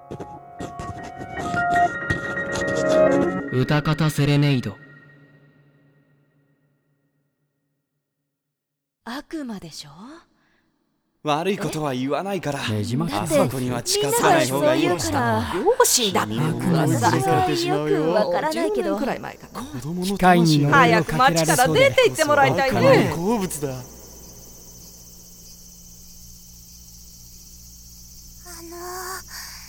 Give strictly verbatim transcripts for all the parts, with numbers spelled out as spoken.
歌方セレネイド。 悪魔でしょ。 悪いことは言わないから、 ねじまきあそこには近づかない方がいいよ。 両親だって悪魔さよくわからないけど、 子供の機械に呪い早をかけらく町かられそうで。 出て行ってもらいたいね。 好物だ。 あのー、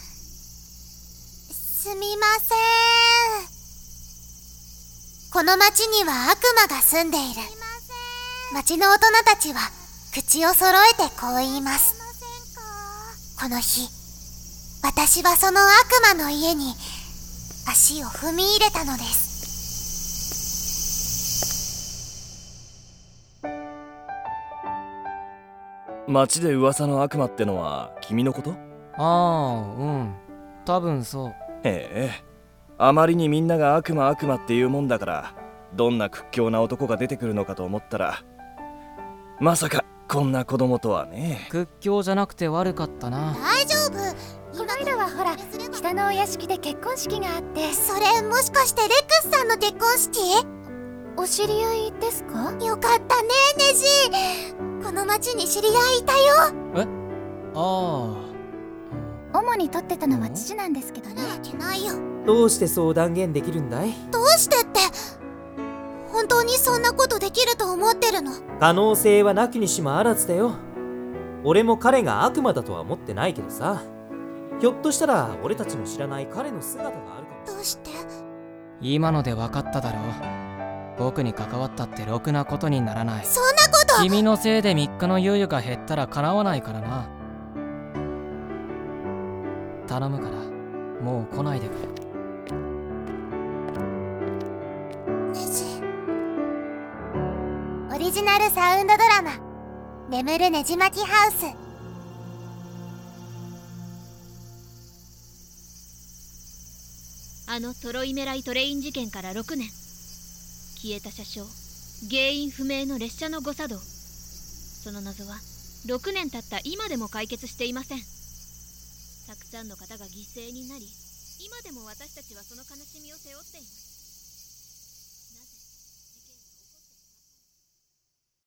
すみません。この町には悪魔が住んでいる。町の大人たちは口を揃えてこう言います。この日、私はその悪魔の家に足を踏み入れたのです。 町で噂の悪魔ってのは君のこと？ ああ、うん。多分そう。 へえ、あまりにみんなが悪魔悪魔っていうもんだから、どんな屈強な男が出てくるのかと思ったら、まさかこんな子供とはね。 屈強じゃなくて悪かったな。 大丈夫。 この間はほら、北のお屋敷で結婚式があって。 それもしかしてレックスさんの結婚式？ お知り合いですか？ よかったね、ネジ。この町に知り合いいたよ。 え？ああ。 主に撮ってたのは父なんですけどね。 なわけないよ。 どうしてそう断言できるんだい？ どうしてって、本当にそんなことできると思ってるの？ 可能性はなきにしもあらずだよ。俺も彼が悪魔だとは思ってないけどさ、ひょっとしたら俺たちの知らない彼の姿があるかも。 どうして？ 今ので分かっただろう。僕に関わったってろくなことにならない。 そんなこと。 君のせいでみっかの猶予が減ったら叶わないからな。頼むからもう来ないでくれ。 ネジ。オリジナルサウンドドラマ「眠るねじ巻きハウス」。 あのトロイメライトレイン事件からろくねん。消えた車掌、原因不明の列車の誤作動。その謎はろくねん経った今でも解決していません。たくさんの方が犠牲になり、今でも私たちはその悲しみを背負っています。